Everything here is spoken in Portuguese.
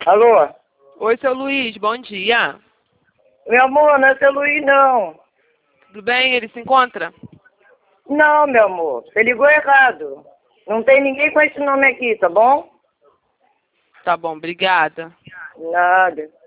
Alô? Oi, seu Luiz, bom dia. Meu amor, não é seu Luiz, não. Tudo bem? Ele se encontra? Não, meu amor, você ligou errado. Não tem ninguém com esse nome aqui, tá bom? Tá bom, obrigada. Nada.